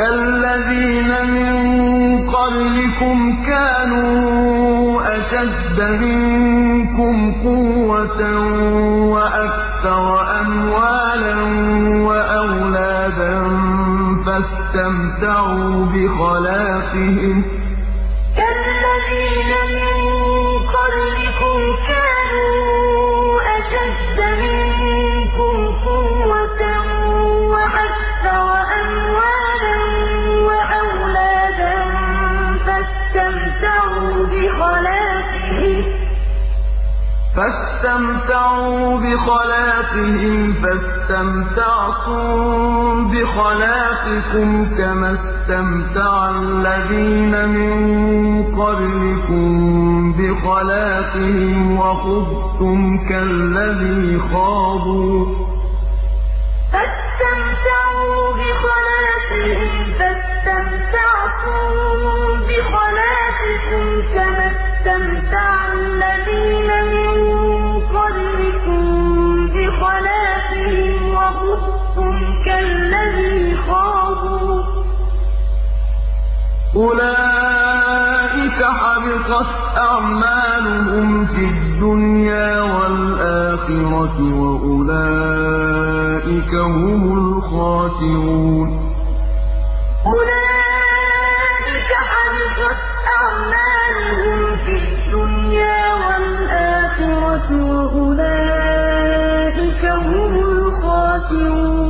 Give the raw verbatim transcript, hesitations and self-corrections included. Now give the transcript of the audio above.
كَالَّذِينَ مِن قَبْلِكُمْ كَانُوا أَشَدَّ مِنكُمْ قُوَّةً وَأَكْثَرَ أَمْوَالًا وَأَوْلَادًا فَاسْتَمْتَعُوا بِخَلَاقِهِمْ فَاسْتَمْتَعْتُم بِخَلَاقِكُمْ كَمَا اسْتَمْتَعَ الَّذِينَ مِن قَبْلِكُم بِخَلَاقِهِمْ وَخُضْتُمْ كَالَّذِي خَاضُوا ۚ أُولَٰئِكَ حَبِطَتْ أَعْمَالُهُمْ فِي الدُّنْيَا وَالْآخِرَةِ ۖ وَأُولَٰئِكَ هُمُ الْخَاسِرُونَ أُولَٰئِكَ حَبِطَتْ أَعْمَالُهُمْ فِي الدُّنْيَا وَالْآخِرَةِ ۖ وَأُولَٰئِكَ هُمُ الْخَاسِرُونَ